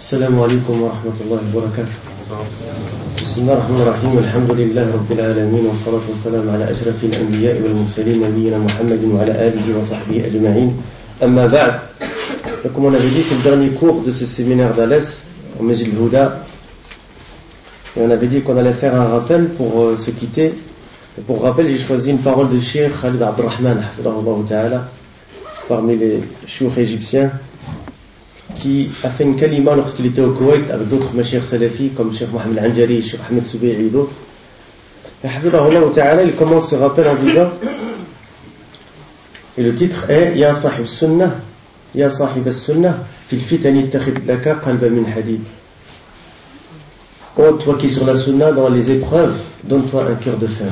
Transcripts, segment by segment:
السلام عليكم ورحمة الله وبركاته. بسم الله الرحمن الرحيم. الحمد لله رب العالمين والصلاة والسلام على أشرف الأنبياء والمرسلين نبينا محمد وعلى آله وصحبه أجمعين. أما بعد. Comme on avait dit, c'est le dernier cours de ce séminaire d'Alès au Masjid al-Huda. Et on avait dit qu'on allait faire un rappel pour se quitter. Et pour rappel, j'ai choisi une parole de Cheikh Khalid Abdurrahman, hafidahullah ta'ala, parmi les choukhs égyptiens, qui a fait une kalima lorsqu'il était au Koweït avec d'autres mashayikh salafis comme Cheikh Mohamed Al-Anjari, Cheikh Ahmed Soubeiri et d'autres. Et hafidahullah ta'ala, il commence ce rappel en disant, et le titre est Ya sahib sunnah, Ya sahib as-sunnah, fil fitani ittakhid laka qalba min hadid. Oh, toi qui es sur la sunna, dans les épreuves, donne-toi un cœur de fer.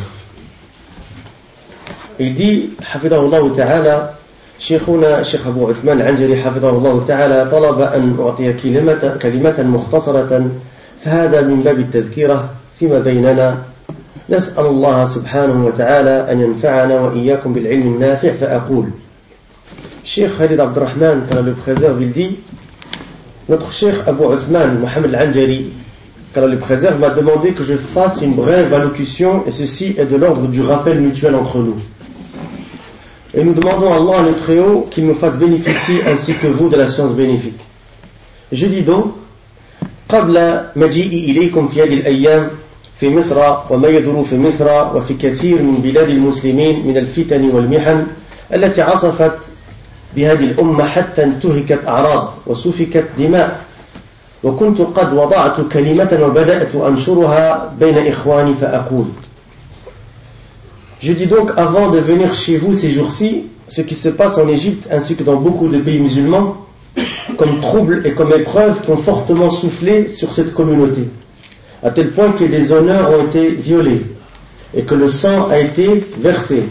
Il dit, hafidahullah ta'ala, شيخنا الشيخ أبو عثمان العنجري حفظه الله تعالى طلب أن أعطي كلمة مختصرة فهذا من باب التذكيرة فيما بيننا نسأل الله سبحانه وتعالى أن ينفعنا وإياكم بالعلم النافع فأقول الشيخ خالد عبد الرحمن كان le préserve il dit notre cheikh Abu Uthman Mohamed Al-Anjari quand le préserve m'a demandé que je fasse une brève allocution et ceci est de l'ordre du rappel mutuel entre nous. Et nous demandons à Allah le Très-Haut qu'il nous fasse bénéficier ainsi que vous de la science bénéfique. Je dis donc قبل مجيئي إليكم في هذه الأيام في مصر وما يدور في مصر وفي كثير من بلاد المسلمين من الفتن والمحن التي عصفت بهذه الأمة حتى انتهكت أعراض وسفكت دماء وكنت قد وضعت كلمة وبدأت أنشرها بين إخواني فأقول. Je dis donc, avant de venir chez vous ces jours-ci, ce qui se passe en Égypte ainsi que dans beaucoup de pays musulmans, comme troubles et comme épreuves qui ont fortement soufflé sur cette communauté, à tel point que des honneurs ont été violés et que le sang a été versé.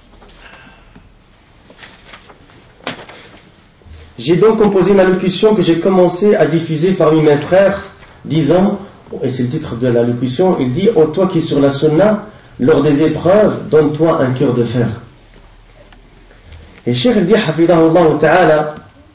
J'ai donc composé une allocution que j'ai commencé à diffuser parmi mes frères, disant, et c'est le titre de l'allocution, il dit, ô toi qui es sur la sunna, lors des épreuves, donne-toi un cœur de fer. Et Cheikh il dit, hafidahullah ta'ala,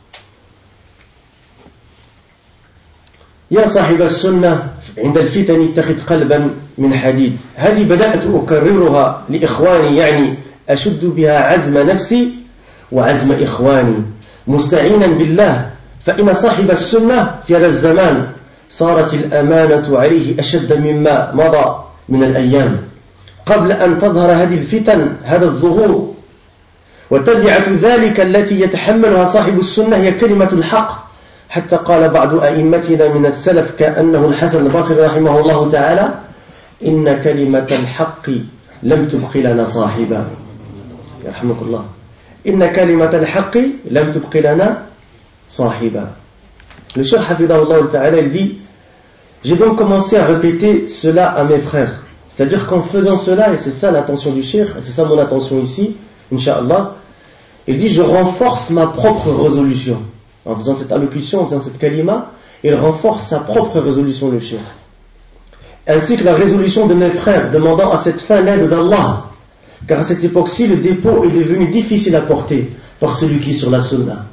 يا صاحب السنة عند الفتن اتخذ قلبا من حديد. هذه بدأت أكررها لإخواني يعني أشد بها عزم نفسي وعزم إخواني مستعينا بالله فإن صاحب السنة في هذا الزمان صارت الأمانة عليه أشد مما مضى من الأيام قبل أن تظهر هذه الفتن هذا الظهور وتبعة ذلك التي يتحملها صاحب السنة هي كلمة الحق حتى قال بعض أئمتنا من السلف كأنه الحسن البصري رحمه الله تعالى إن كلمة الحق لم تبق لنا صاحبا يرحمك الله إن كلمة الحق لم تبق لنا صاحبا. Le cheikh hafidahullah ta'ala il dit j'ai donc commencé à répéter cela à mes frères. C'est-à-dire qu'en faisant cela, et c'est ça l'intention du cheikh, et c'est ça mon intention ici, Inch'Allah, il dit je renforce ma propre résolution. En faisant cette allocution, en faisant cette kalima, il renforce sa propre résolution, le cheikh. Ainsi que la résolution de mes frères, demandant à cette fin l'aide d'Allah. Car à cette époque-ci, le dépôt est devenu difficile à porter par celui qui est sur la sunna.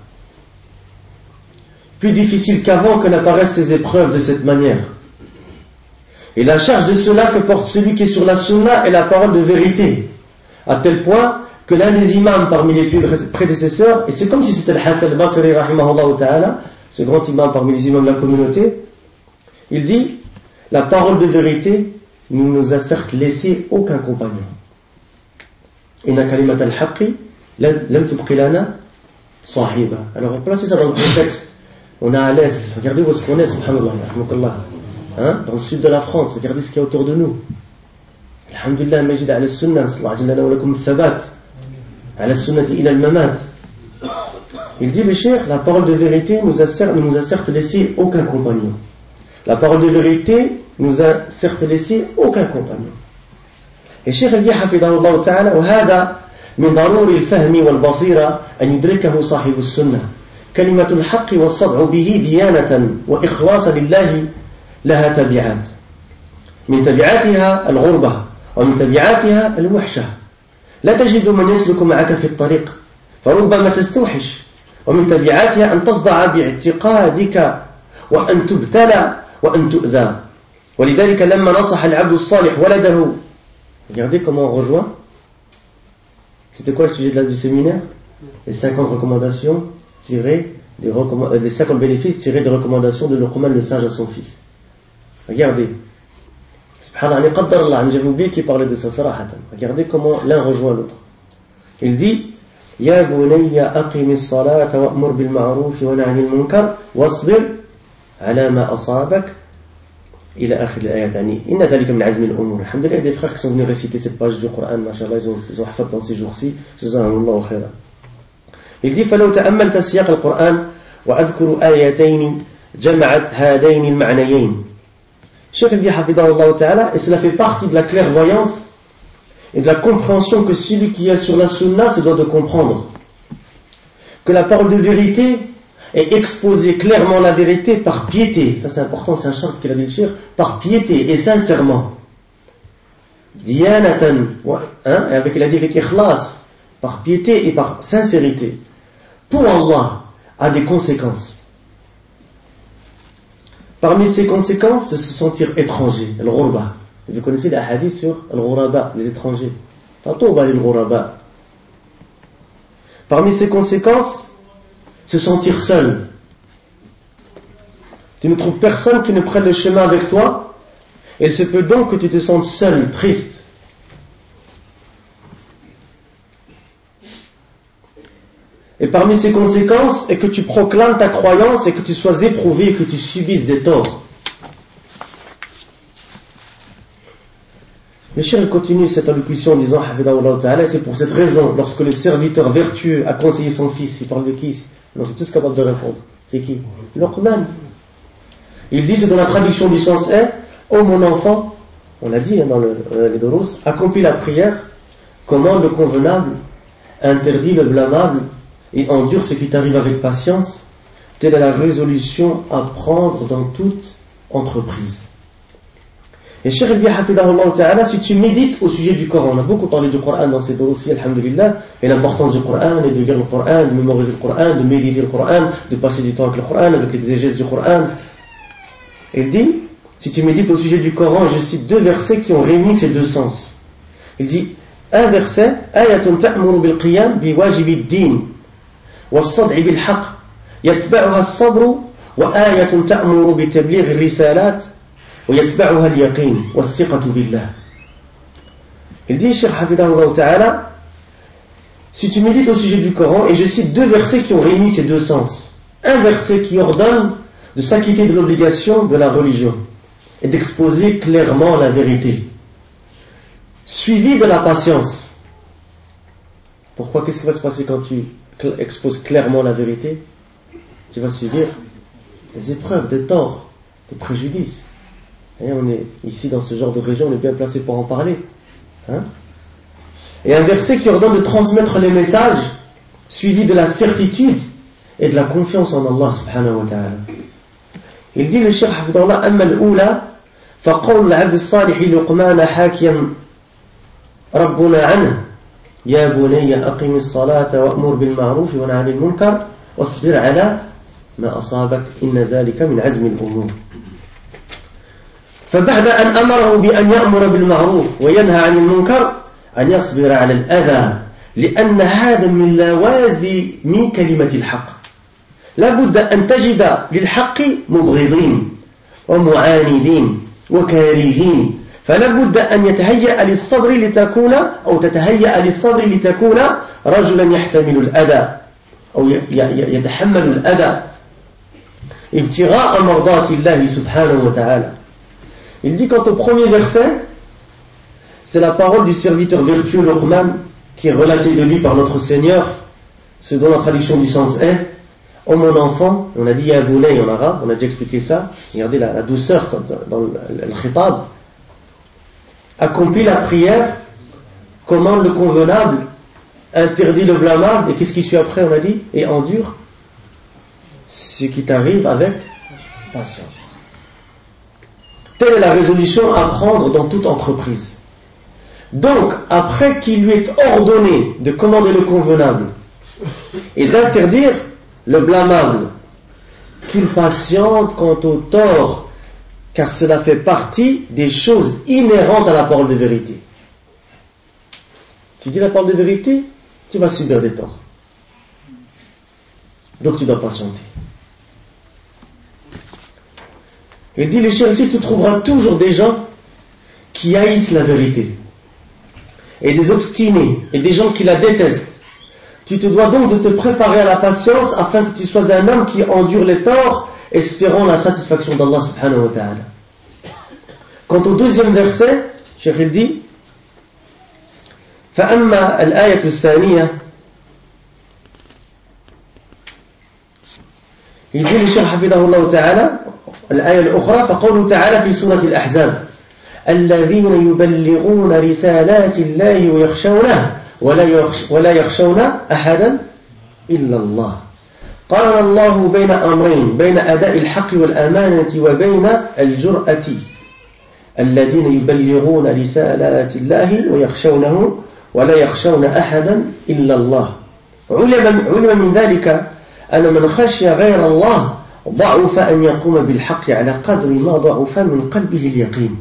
Plus difficile qu'avant que n'apparaissent ces épreuves de cette manière. Et la charge de cela que porte celui qui est sur la sunna est la parole de vérité, à tel point que l'un des imams parmi les prédécesseurs, et c'est comme si c'était le Hassan al-Basri rahimahullah ta'ala, ce grand imam parmi les imams de la communauté, il dit, la parole de vérité ne nous a certes laissé aucun compagnon. Inna kalimat al-haqqi lam tubqi lana sahiba. Alors placez ça dans le contexte. On a à l'est, regardez où est-ce qu'on est, subhanallah, rahmakallah. Hein? Dans le sud de la France, regardez ce qu'il y a autour de nous. Alhamdulillah, majid ala sunnah, sallallahu alayhi wa lakum thabat, ala sunnati ila al-mamat. Il dit, le cheikh, la parole de vérité ne nous a certes laissé aucun compagnon. La parole de vérité nous a certes laissé aucun compagnon. Et cheikh il dit, hafidahullah ta'ala, وهذا من ضروري الفهم والبصيرة أن يدركه صاحب السنة. كلمة الحق والصدع به ديانة وإخلاصا لله لها تبعات من تبعاتها الغربة ومن تبعاتها الوحشة لا تجد من يسلك معك في الطريق فربما تستوحش ومن تبعاتها أن تصدع باعتقادك وأن تبتلى وأن تؤذى ولذلك لما نصح العبد الصالح ولده. Regardez comment on rejoint. C'était quoi le sujet du séminaire? Les 50 recommandations tirées les 50 bénéfices tirés des recommandations de Luqman le sage à son fils. Regardez. Subhanallah, qaddarallah, j'avais oublié qu'il parlait de ça, sarahatan. Regardez comment l'un rejoint l'autre. Il dit Ya bunayya aqimi as-salata wa'mur bil ma'ruf wa nahy 'anil munkar wasbir 'ala ma asabak ila akhir al-ayat. Inna dhalika min 'azmi al-umur. Alhamdulillah, des frères qui sont venus réciter cette page du Coran, machallah, ils ont hafat dans ces jours-ci. Jazakumullahu khairan. Il dit فلو تأملت سياق القرآن وأذكر آيتين جمعت هذين المعنيين. Cheikh dit hafidahullah ta'ala, et cela fait partie de la clairvoyance et de la compréhension que celui qui est sur la sunna se doit de comprendre. Que la parole de vérité est exposée clairement la vérité par piété. Ça c'est important, c'est un charte qu'il a dit le Cheikh, par piété et sincèrement. Diyanatan, et avec il a dit avec ikhlas, par piété et par sincérité. Pour Allah, a des conséquences. Parmi ces conséquences, c'est se sentir étranger, al-ghurba. Vous connaissez les hadiths sur al-ghuraba, les étrangers. Fatouba lil-ghuraba. Parmi ces conséquences, se sentir seul. Tu ne trouves personne qui ne prenne le chemin avec toi, et il se peut donc que tu te sentes seul, triste. Et parmi ces conséquences est que tu proclames ta croyance et que tu sois éprouvé et que tu subisses des torts. Le cheikh continue cette allocution en disant Hafidahullah ta'ala, c'est pour cette raison, lorsque le serviteur vertueux a conseillé son fils, il parle de qui? Non, c'est tous capables de répondre. C'est qui? Luqman. Il dit, c'est dans la traduction du sens est, ô mon enfant, on l'a dit dans les Doros, accomplis la prière, commande le convenable, interdit le blâmable, et endure ce qui t'arrive avec patience, telle est la résolution à prendre dans toute entreprise. Et Cheikh dit hafidahullah ta'ala, si tu médites au sujet du Coran, on a beaucoup parlé du Coran dans ces dossiers, alhamdulillah, et l'importance du Coran, et de lire le Coran, de mémoriser le Coran, de méditer le Coran, de passer du temps avec le Coran, avec l'exégèse du Coran. Il dit, si tu médites au sujet du Coran, je cite 2 versets qui ont réuni ces 2 sens. Il dit, un verset, ayatun ta'muru bil qiyam bi wajibi ad-din والصدع بالحق يتبعها الصبر وآية تأمر بتبليغ الرسالات ويتبعها اليقين والثقة بالله. Il dit, Cheikh Hafidahullah Ta'ala, si tu médites au sujet du Coran, et je cite 2 versets qui ont réuni ces 2 sens. Un verset qui ordonne de s'acquitter de l'obligation de la religion et d'exposer clairement la vérité, suivi de la patience. Pourquoi? Qu'est-ce qui va se passer quand tu exposes clairement la vérité? Tu vas subir des épreuves, des torts, des préjudices. Et on est ici dans ce genre de région, on est bien placé pour en parler. Et un verset qui ordonne de transmettre les messages, suivi de la certitude et de la confiance en Allah subhanahu wa ta'ala. Il dit le Cheikh Hafidahullah, amma al-oula faqawlu al-abd as-salih Luqman hakiyan rabbuna anhu يا بني أقم الصلاة وأمر بالمعروف ونهى عن المنكر واصبر على ما أصابك إن ذلك من عزم الأمور. فبعد أن أمره بأن يأمر بالمعروف وينهى عن المنكر أن يصبر على الأذى لأن هذا من لوازم كلمة الحق. لا بد أن تجد للحق مبغضين ومعاندين وكارهين، فلا بد أن يتهيأ للصبر لتكون أو تتهيأ للصبر لتكون رجلا يحتمل الأذى أو يتحمل الأذى ابتغاء مرضات الله سبحانه وتعالى. Il dit quant au premier verset, c'est la parole du serviteur vertueux Luqman qui est relatée de lui par notre Seigneur, ce dont la traduction du sens est ô mon enfant, on a dit ya bunay en arabe, on a déjà expliqué ça, regardez la douceur dans le khitab. Accomplit la prière, commande le convenable, interdit le blâmable, et qu'est-ce qui suit après, on a dit, et endure ce qui t'arrive avec patience. Telle est la résolution à prendre dans toute entreprise. Donc, après qu'il lui est ordonné de commander le convenable et d'interdire le blâmable, qu'il patiente quant au tort, car cela fait partie des choses inhérentes à la parole de vérité. Tu dis la parole de vérité, tu vas subir des torts. Donc tu dois patienter. Il dit, le chercher, tu trouveras toujours des gens qui haïssent la vérité, et des obstinés, et des gens qui la détestent. Tu te dois donc de te préparer à la patience afin que tu sois un homme qui endure les torts, espérant la satisfaction d'Allah subhanahu wa ta'ala. Quant au deuxième verset, Cheikh il dit, فأما الآية الثانية, il dit le Cheikh حفظه الله تعالى, الآية الأخرى, فقوله تعالى في سورة الأحزاب الذين يبلغون رسالات الله ويخشونه ولا يخشون أحدا إلا الله. قارن الله بين أمرين، بين أداء الحق والأمانة وبين الجرأة. الذين يبلغون رسالات الله ويخشونه ولا يخشون أحدا إلا الله. علم من ذلك أن من خشي غير الله ضعف أن يقوم بالحق على قدر ما ضعف من قلبه اليقين.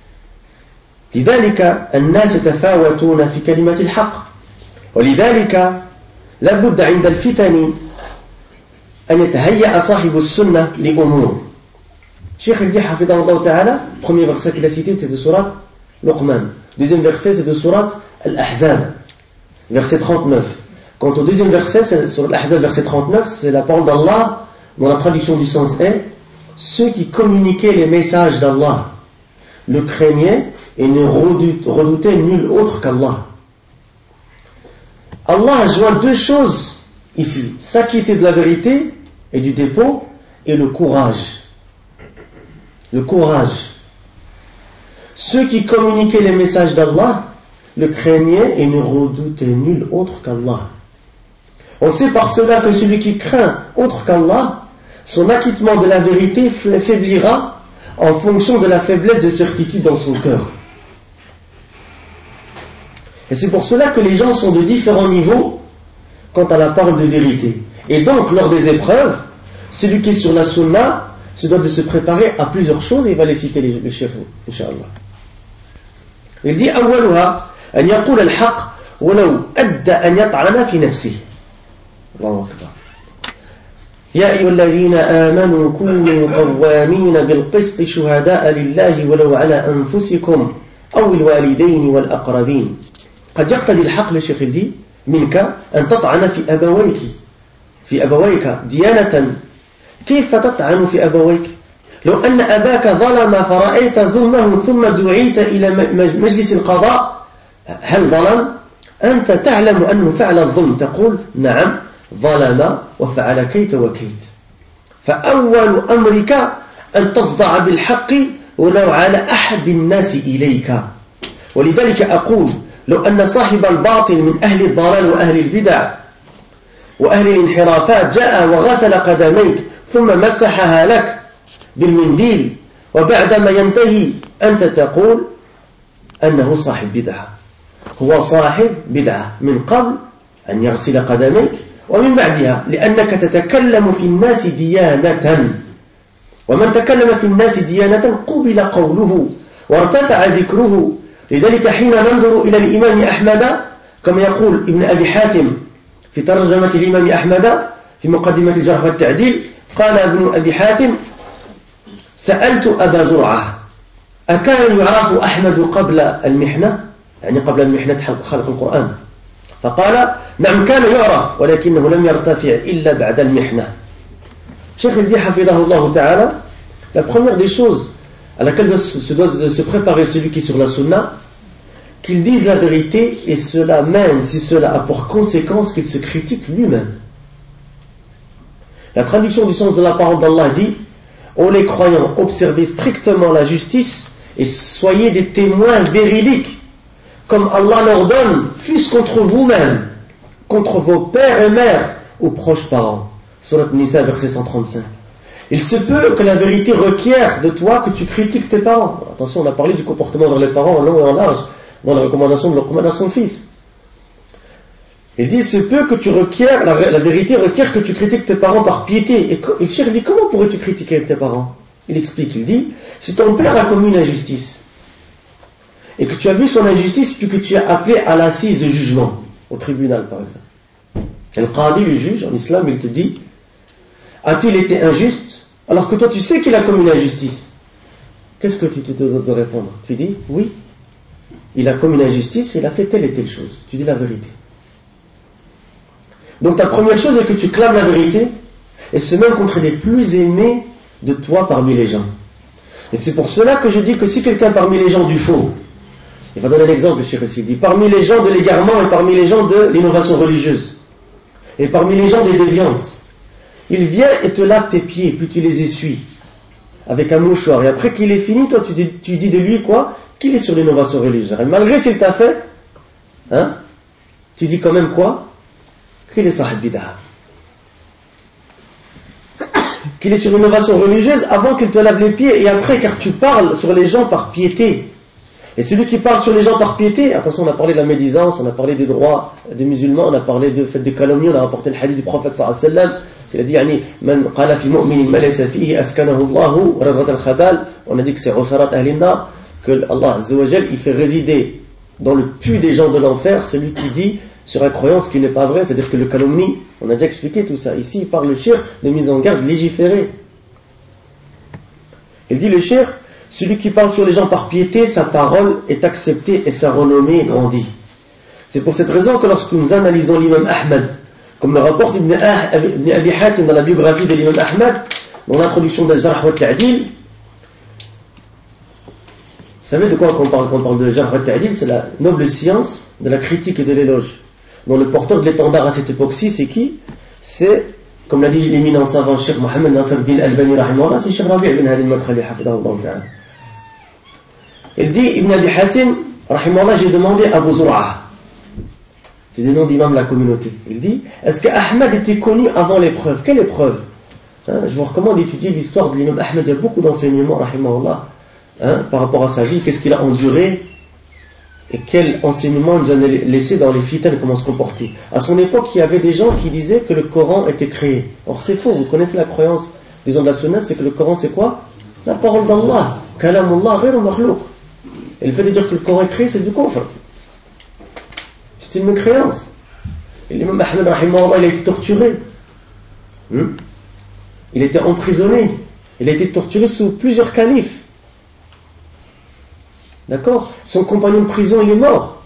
لذلك الناس يتفاوتون في كلمة الحق، ولذلك لابد عند الفتن أن يتهيأ صاحب السنة لأمور. Cheikh il dit حفظه الله تعالى, premier verset qu'il a cité c'est de sourate Luqman, deuxième verset c'est de sourate Al-Ahzab, verset 39. Quant au deuxième verset, c'est sur Al-Ahzab verset 39, c'est la parole d'Allah, dont la traduction du sens est ceux qui communiquaient les messages d'Allah le craignaient et ne redoutaient nul autre qu'Allah. Allah a joint deux choses ici, s'acquitter de la vérité et du dépôt, et le courage. Le courage. Ceux qui communiquaient les messages d'Allah le craignaient et ne redoutaient nul autre qu'Allah. On sait par cela que celui qui craint autre qu'Allah, son acquittement de la vérité faiblira en fonction de la faiblesse de certitude dans son cœur. Et c'est pour cela que les gens sont de différents niveaux quant à la parole de vérité. Et donc, lors des épreuves, celui qui est sur la sunna se doit de se préparer à plusieurs choses, et il va les citer le cheikh, Inch'Allah. Il dit أولها أن يقول الحق ولو أدى أن يطعن في نفسه. الله أكبر. يا أيها الذين آمنوا كونوا قوامين بالقسط شهداء لله ولو على أنفسكم أو الوالدين والأقربين. قد يقتضي الحق للشيخ الدي منك أن تطعن في أبويك ديانة. كيف تطعن في أبويك؟ لو أن أباك ظلم فرأيت ظلمه ثم دعيت إلى مجلس القضاء، هل ظلم؟ أنت تعلم أنه فعل الظلم، تقول نعم ظلم وفعل كيت وكيت. فأول أمرك أن تصدع بالحق ولو على أحب الناس إليك. ولذلك أقول لو أن صاحب الباطل من أهل الضلال وأهل البدع وأهل الانحرافات جاء وغسل قدميك ثم مسحها لك بالمنديل وبعدما ينتهي أنت تقول أنه صاحب بدعة، هو صاحب بدعة من قبل أن يغسل قدميك ومن بعدها، لأنك تتكلم في الناس ديانة، ومن تكلم في الناس ديانة قبل قوله وارتفع ذكره. لذلك حين ننظر إلى الإمام أحمد كما يقول ابن أبي حاتم في ترجمة الإمام أحمد في مقدمة الجرح والتعديل، قال ابن أبي حاتم سألت أبا زرعة أكان يعرف أحمد قبل المحنة، يعني قبل المحنة خلق القرآن؟ فقال نعم كان يعرف ولكنه لم يرتفع إلا بعد المحنة. Cheikh il dit حفظه الله تعالى, la première des choses à laquelle doit se préparer celui qui est sur la sunna, qu'il dise la vérité, et cela même si cela a pour conséquence qu'il se critique lui-même. La traduction du sens de la parole d'Allah dit: ô les croyants, observez strictement la justice et soyez des témoins véridiques, comme Allah l'ordonne, fût-ce contre vous-même, contre vos pères et mères ou proches parents. Surat Nisa, verset 135. Il se peut que la vérité requiert de toi que tu critiques tes parents. Attention, on a parlé du comportement vers les parents en long et en large dans la recommandation de leur recommandation de fils. Il dit, il se peut que tu requières, la vérité requiert que tu critiques tes parents par piété. Et le cheikh dit, comment pourrais-tu critiquer tes parents? Il explique, il dit, si ton père a commis une injustice, et que tu as vu son injustice, puis que tu es appelé à l'assise de jugement, au tribunal par exemple. Et le qadi, le juge, en islam, il te dit, a-t-il été injuste, alors que toi tu sais qu'il a commis une injustice? Qu'est-ce que tu te dois de répondre? Tu dis, oui, il a commis une injustice, il a fait telle et telle chose. Tu dis la vérité. Donc ta première chose est que tu clames la vérité, et ce même contre les plus aimés de toi parmi les gens. Et c'est pour cela que je dis que si quelqu'un parmi les gens du faux, il va donner l'exemple, le cheikh ici, il dit, parmi les gens de l'égarement et parmi les gens de l'innovation religieuse, et parmi les gens des déviances, il vient et te lave tes pieds, puis tu les essuies avec un mouchoir, et après qu'il est fini, toi tu dis de lui quoi? Qu'il est sur l'innovation religieuse. Et malgré s'il t'a fait, tu dis quand même quoi? Qu'il est sahib bid'ah. Qu'il est sur l'innovation religieuse avant qu'il te lave les pieds et après, car tu parles sur les gens par piété. Et celui qui parle sur les gens par piété, attention, on a parlé de la médisance, on a parlé des droits des musulmans, on a parlé de fait de calomnie, on a rapporté le hadith du prophète sallallahu alayhi wa sallam, qu'il a dit, yani, man qala fi mu'minin ma laysa fihi askanahu Allahu radrat al-khabal, on a dit que c'est usarat ahlina, que Allah azza wa jal, il fait résider dans le puits des gens de l'enfer celui qui dit sur la croyance qui n'est pas vraie, c'est-à-dire que le calomnie, on a déjà expliqué tout ça. Ici, il parle le cheikh de mise en garde légiférée. Il dit le cheikh, celui qui parle sur les gens par piété, sa parole est acceptée et sa renommée grandit. C'est pour cette raison que lorsque nous analysons l'imam Ahmad, comme le rapporte Ibn Abi Hatim dans la biographie de l'imam Ahmad, dans l'introduction d'Al-Jarh wa Ta'dil, vous savez de quoi on parle quand on parle de Jarh wa Ta'dil? C'est la noble science de la critique et de l'éloge. Dont le porteur de l'étendard à cette époque-ci, c'est qui? C'est, comme l'a dit l'éminent savant Cheikh Mohammed Nasruddin Albani rahimahullah, c'est Cheikh Rabi' ibn Hadi al-Madkhali hafidahullah ta'ala. Il dit, Ibn Abi Hatim rahimahullah, j'ai demandé à Abu Zur'a, c'est des noms d'imams de la communauté, il dit, est-ce qu'Ahmad était connu avant l'épreuve? Quelle épreuve? Je vous recommande d'étudier l'histoire de l'imam Ahmad, il y a beaucoup d'enseignements rahimahullah par rapport à sa vie, qu'est-ce qu'il a enduré et quel enseignement il nous a laissé dans les fitanes, comment se comporter. À son époque, il y avait des gens qui disaient que le Coran était créé. Or c'est faux, vous connaissez la croyance des gens de la Sunna, c'est que le Coran c'est quoi? La parole d'Allah, kalamullah ghayru makhlouq. Et le fait de dire que le Coran est créé, c'est du kufr. C'est une mécréance. Et l'imam Ahmed rahimahullah, il a été torturé. Il était emprisonné. Il a été torturé sous plusieurs califes. D'accord? Son compagnon de prison, il est mort.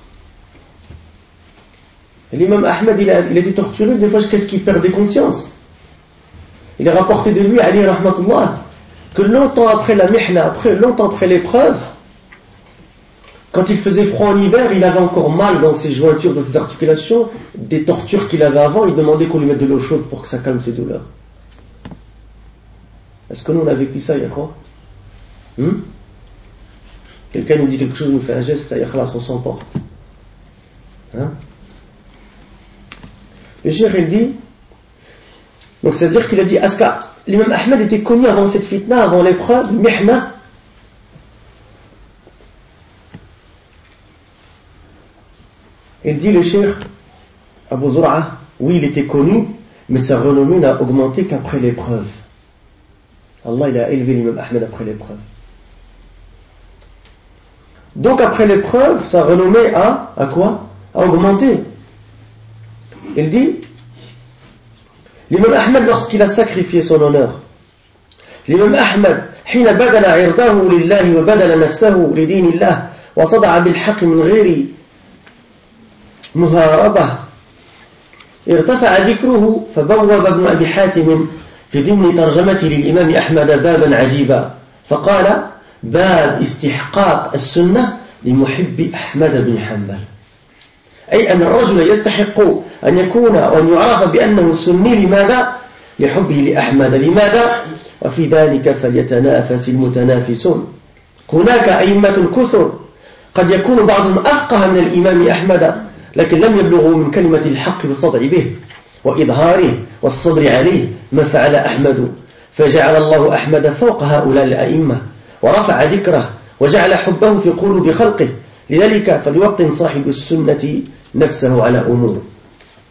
Et l'imam Ahmed, il a été torturé des fois jusqu'à ce qu'il perde conscience. Il est rapporté de lui, Ali rahmatullah, que longtemps après la mihna, longtemps après l'épreuve, quand il faisait froid en hiver, il avait encore mal dans ses jointures, dans ses articulations, des tortures qu'il avait avant, il demandait qu'on lui mette de l'eau chaude pour que ça calme ses douleurs. Est-ce que nous on a vécu ça, Yahra? Quelqu'un nous dit quelque chose, nous fait un geste, ça y est, on s'emporte. Le cheikh il dit, donc c'est-à-dire qu'il a dit, est-ce que l'imam Ahmed était connu avant cette fitna, avant l'épreuve, mihna? Il dit le cheikh Abu Zur'a, oui il était connu, mais sa renommée n'a augmenté qu'après l'épreuve. Allah il a élevé l'imam Ahmed après l'épreuve. Donc après l'épreuve, sa renommée a quoi? A augmenté. Il dit, l'imam Ahmed lorsqu'il a sacrifié son honneur, l'imam Ahmed, حين بدل عرضه لله وبدل نفسه لدين الله وصدع بالحق من غير مهاربة ارتفع ذكره فبوب ابن أبي حاتم في ضمن ترجمته للإمام أحمد بابا عجيبا فقال باب استحقاق السنة لمحب أحمد بن حنبل أي أن الرجل يستحق أن يكون وأن يعرف بأنه سني لماذا؟ لحبه لأحمد لماذا؟ وفي ذلك فليتنافس المتنافسون هناك أئمة كثر قد يكون بعضهم أفقه من الإمام أحمد لكن لم يبلغوا من كلمة الحق بالصدع به وإظهاره والصبر عليه ما فعل أحمد فجعل الله أحمد فوق هؤلاء الأئمة ورفع ذكره وجعل حبه في قلوب خلقه لذلك فليوطن صاحب السنة نفسه على أمور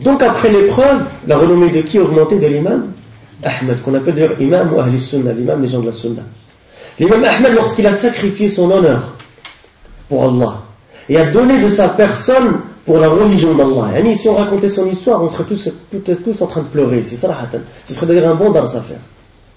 Donc après l'épreuve, la renommée de qui a augmenté? De l'imam Ahmed, qu'on appelle d'ailleurs imam ou ahli sunna, l'imam des gens de la sunna. L'imam Ahmed, lorsqu'il a sacrifié son honneur pour Allah et a donné de sa personne pour la religion d'Allah, et si on racontait son histoire, on serait tous en train de pleurer, c'est ça, ce serait d'ailleurs un bon dars à faire.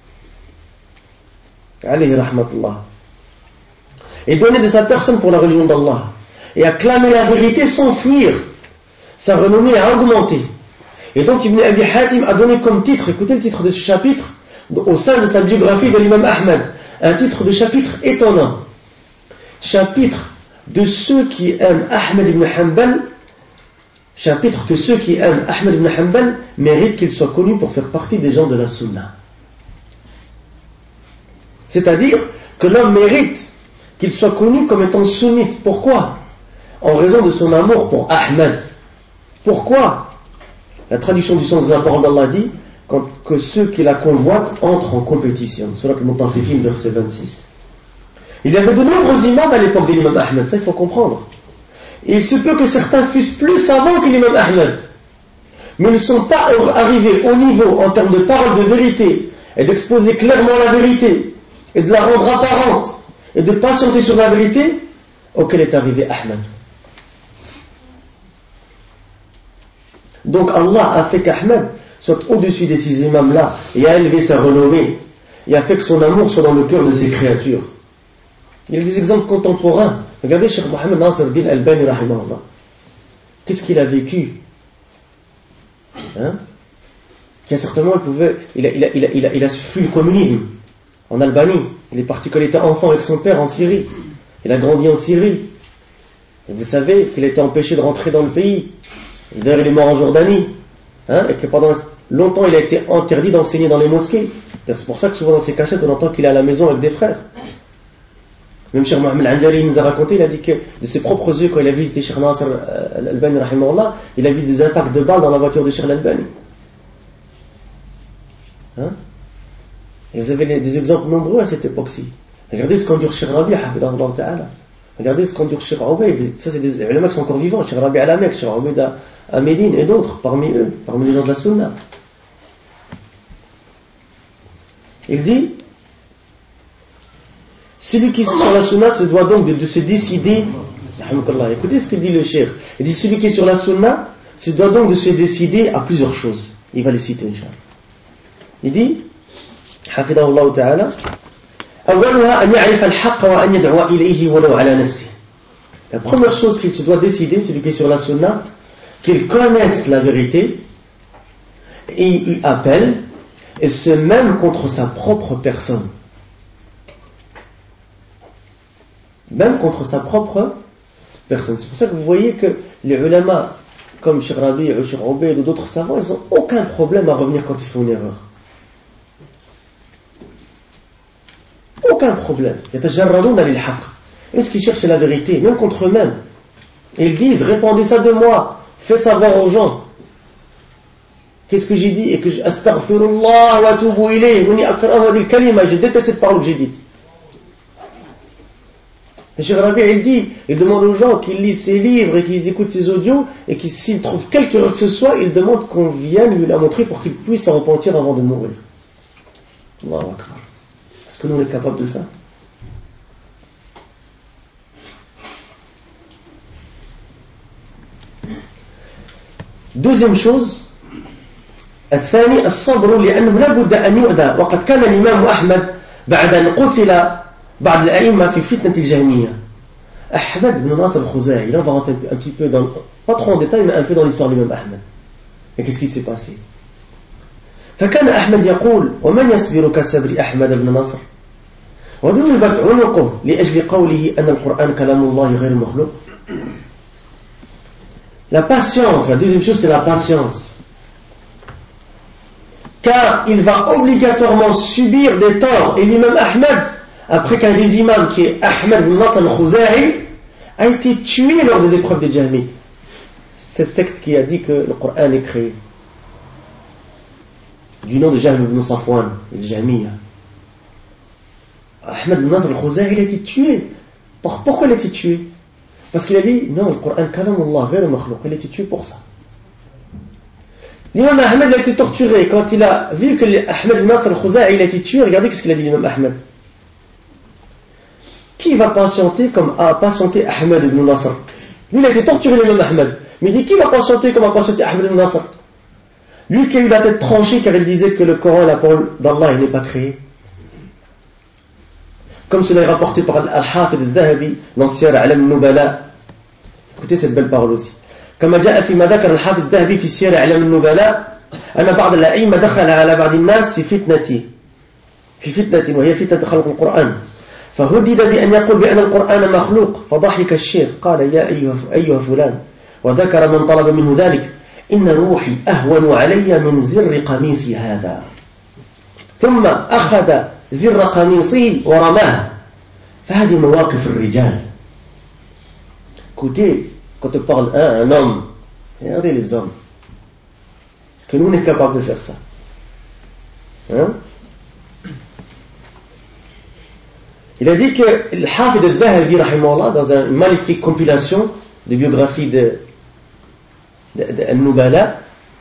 Alayhi rahmatullah. Et donner de sa personne pour la religion d'Allah et a clamé la vérité sans fuir, sa renommée a augmenté. Et donc Ibn Abi Hatim a donné comme titre, écoutez le titre de ce chapitre, au sein de sa biographie de l'imam Ahmed, un titre de chapitre étonnant. Chapitre de ceux qui aiment Ahmed ibn Hanbal, chapitre que ceux qui aiment Ahmed ibn Hanbal méritent qu'il soit connu pour faire partie des gens de la sunna. C'est-à-dire que l'homme mérite qu'il soit connu comme étant sunnite. Pourquoi? En raison de son amour pour Ahmed. Pourquoi? La traduction du sens de la parole d'Allah dit que ceux qui la convoitent entrent en compétition. Surat al-Mutaffifin, verset 26. Il y avait de nombreux imams à l'époque de l'imam Ahmed, ça il faut comprendre. Et il se peut que certains fussent plus savants que l'imam Ahmed, mais ne sont pas arrivés au niveau en termes de parole de vérité et d'exposer clairement la vérité et de la rendre apparente et de patienter sur la vérité auquel est arrivé Ahmed. Donc Allah a fait qu'Ahmed soit au-dessus de ces imams-là et a élevé sa renommée et a fait que son amour soit dans le cœur de ses créatures. Il y a des exemples contemporains. Regardez Cheikh Mohammed Nasr Din Albani rahimahullah. Qu'est-ce qu'il a vécu? Qui a certainement il a fui le communisme en Albanie. Il est parti quand il était enfant avec son père en Syrie. Il a grandi en Syrie. Et vous savez qu'il a été empêché de rentrer dans le pays. D'ailleurs, il est mort en Jordanie. Et que pendant longtemps, il a été interdit d'enseigner dans les mosquées. C'est pour ça que souvent dans ses cassettes, on entend qu'il est à la maison avec des frères. Même Cheikh Mohammed Anjali nous a raconté, il a dit que de ses propres yeux, quand il a visité Cheikh Nasr Al-Albani, rahimahullah, il a vu des impacts de balles dans la voiture de Cheikh Al-Albani. Et vous avez des exemples nombreux à cette époque-ci. Regardez ce qu'endure Cheikh Rabi, hafidahullah ta'ala. Regardez ce qu'endure Cheikh Ubayd. Ça, c'est des ulama qui sont encore vivants. Cheikh Rabi à la Mecque, Cheikh Ubayd à Médine et d'autres parmi eux, parmi les gens de la Sunna. Il dit, celui qui est sur la Sunna se doit donc de se décider. Écoutez ce que dit le Cheikh. Il dit, celui qui est sur la Sunna se doit donc de se décider à plusieurs choses. Il va les citer, Inch'Allah. Il dit, hafidahullah ta'ala, la première chose qu'il se doit décider, celui qui est sur la sunna, qu'il connaisse la vérité et y appelle, et se même contre sa propre personne. Même contre sa propre personne. C'est pour ça que vous voyez que les ulama, comme Cheikh Rabi ou Cheikh Ubayd ou d'autres savants, ils n'ont aucun problème à revenir quand ils font une erreur. Aucun problème. Est-ce qu'ils cherchent la vérité, même contre eux-mêmes? Et ils disent, répandez ça de moi, fais savoir aux gens. Qu'est-ce que j'ai dit? Et que astaghfirullah wa atubu ilayh, je déteste cette parole que j'ai dite. Et Cheikh Rabi, il dit, il demande aux gens qu'ils lisent ses livres et qu'ils écoutent ses audios et qu'ils, s'ils trouvent quelque erreur que ce soit, il demande qu'on vienne lui la montrer pour qu'il puisse s'en repentir avant de mourir. Allahu Akbar. Est-ce que nous on est capable de ça? Deuxième chose, الثاني الصبر لأنه لا بد أن يؤذى وقد كان الإمام أحمد بعد أن قتل بعض الأئمة في فتنة الجهمية. Ahmed ibn Nasr al-Khuzai, là on va rentrer un petit peu dans, pas trop en détail, mais un peu dans l'histoire de l'imam Ahmed. Et qu'est-ce qui s'est passé? فكان أحمد يقول ومن يصبر كصبر أحمد بن نصر وضربت عنقه لأجل قوله أن القرآن كلام الله غير مخلوق. La patience, la deuxième chose c'est la patience, car il va obligatoirement subir des torts. Et l'imam Ahmed, après qu'un des imams qui est Ahmed ibn Nasr al-Khuzai a été tué lors des épreuves des Jahmites, cette secte qui a dit que le Coran est créé, du nom de Jahm ibn Safwan, le Jahmiya. Ahmed ibn Nasr al-Khuzai, il a été tué. Pourquoi il a été tué? Parce qu'il a dit non, le Coran kalam Allah ghayr makhlouq. Il a été tué pour ça. L'imam Ahmed a été torturé. Quand il a vu que Ahmed al-Nasr al-Khouza'i il a été tué, regardez ce qu'il a dit l'imam Ahmed. Qui va patienter comme a patienté Ahmed ibn Nasr? Lui, il a été torturé, l'imam Ahmed. Mais il dit, qui va patienter comme a patienté Ahmed ibn Nasr? Lui qui a eu la tête tranchée car il disait que le Coran est la parole d'Allah, il n'est pas créé. Comme cela est rapporté par Al-Hafid al-Dhahabi dans Siyar A'lam al-Nubala. Écoutez cette belle parole aussi. كما جاء فيما ذكر الحافظ الذهبي في سير أعلام النبلاء أن بعض الأئمة دخل على بعض الناس في فتنة وهي فتنة خلق القرآن فهدد بأن يقول بأن القرآن مخلوق فضحك الشيخ قال يا أيها فلان وذكر من طلب منه ذلك إن روحي أهون علي من زر قميصي هذا ثم أخذ زر قميصه ورماه فهذه مواقف الرجال. Écoutez, quand on parle un homme, regardez les hommes. Est-ce que nous on est capable de faire ça? Hein? Il a dit que le Hafid al-Dhahabi rahimahullah, dans une magnifique compilation de biographies de Al-Nubala,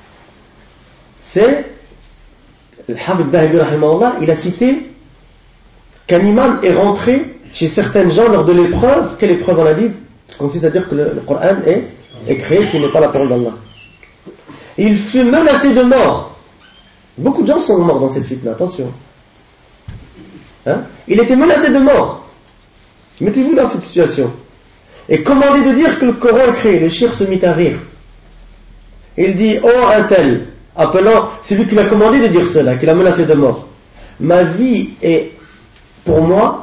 c'est le Hafid al-Dhahabi rahimahullah, il a cité qu'un imam est rentré chez certaines gens lors de l'épreuve. Quelle épreuve on a dit? Ça consiste à dire que le Coran est créé, qu'il n'est pas la parole d'Allah. Et il fut menacé de mort. Beaucoup de gens sont morts dans cette fitna, attention. Hein? Il était menacé de mort. Mettez-vous dans cette situation. Et commandé de dire que le Coran est créé. Le shir se mit à rire. Et il dit, oh un tel, appelant celui qui l'a commandé de dire cela, qui l'a menacé de mort. Ma vie est pour moi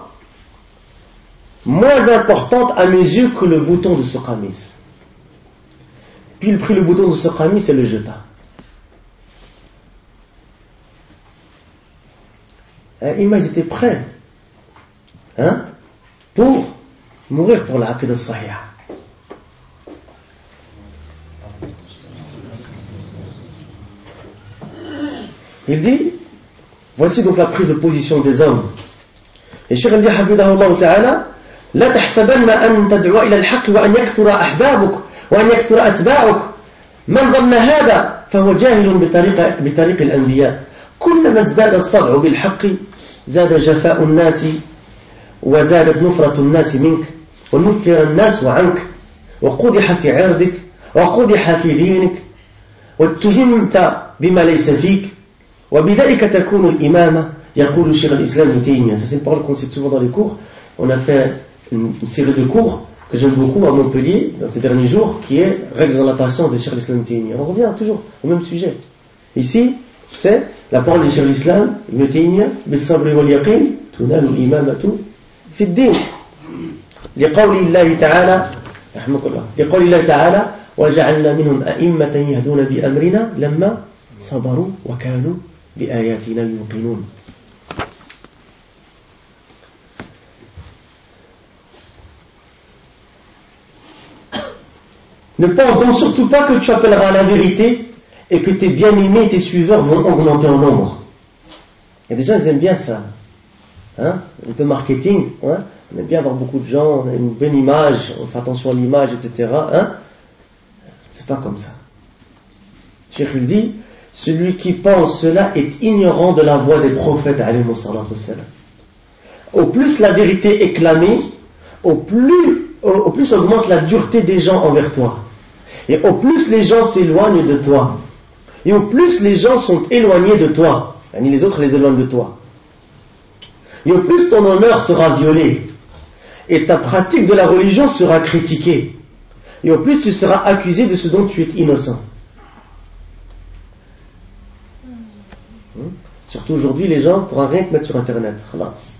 moins importante à mes yeux que le bouton de ce qamis. Puis il prit le bouton de ce qamis et le jeta. Ils étaient prêts pour mourir pour la aqidah sahih. Il dit, voici donc la prise de position des hommes. Et Cheikh dit, hafidahullah ta'ala, لا تحسبن أن تدعو إلى الحق وأن يكثر أحبابك وأن يكثر أتباعك من ظن هذا فهو جاهل بطريق الأنبياء كلما ازداد الصدع بالحق زاد جفاء الناس وزادت نفرة الناس منك ونفر الناس عنك وقدح في عرضك وقدح في دينك واتهمت بما ليس فيك وبذلك تكون الإمامة يقول شيخ الإسلام ابن تيمية. Ça c'est une parole qu'on cite souvent dans les cours. On a fait une série de cours que j'aime beaucoup à Montpellier dans ces derniers jours, qui est Règle dans la patience de Cheikh al-Islam Ibn Taymiyyah. On revient toujours au même sujet. Ici, c'est la parole de Cheikh al-Islam Ibn Taymiyyah, bis-sabri wal-yaqin tunalu al-imamatu fi ad-din. لقول الله تعالى رحمك الله لقول الله تعالى وجعلنا منهم أئمة يهدون بأمرنا لما صبروا وكانوا بآياتنا يوقنون. Ne pense donc surtout pas que tu appelleras à la vérité et que tes bien-aimés et tes suiveurs vont augmenter en nombre. Il y a des gens, ils aiment bien ça. Un peu marketing. On aime bien avoir beaucoup de gens, on a une bonne image, on fait attention à l'image, etc. C'est pas comme ça. Cheikh il dit, celui qui pense cela est ignorant de la voie des prophètes, alayhi salatu wassalam. Au plus la vérité est clamée, au plus augmente la dureté des gens envers toi. Et au plus les gens s'éloignent de toi. Et au plus les gens sont éloignés de toi. Et les autres les éloignent de toi. Et au plus ton honneur sera violé. Et ta pratique de la religion sera critiquée. Et au plus tu seras accusé de ce dont tu es innocent. Surtout aujourd'hui, les gens ne pourront rien te mettre sur Internet. Khalas.